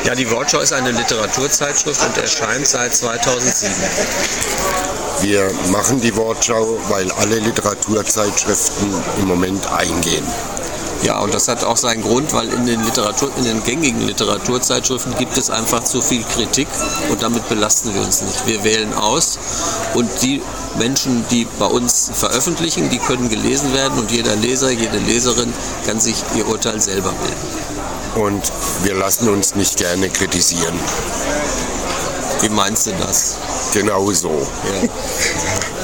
Ja, die Wortschau ist eine Literaturzeitschrift und erscheint seit 2007. Wir machen die Wortschau, weil alle Literaturzeitschriften im Moment eingehen. Ja, und das hat auch seinen Grund, weil in den gängigen Literaturzeitschriften gibt es einfach zu viel Kritik und damit belasten wir uns nicht. Wir wählen aus und die Menschen, die bei uns veröffentlichen, die können gelesen werden und jeder Leser, jede Leserin kann sich ihr Urteil selber bilden. Und wir lassen uns nicht gerne kritisieren. Wie meinst du das? Genau so. Ja.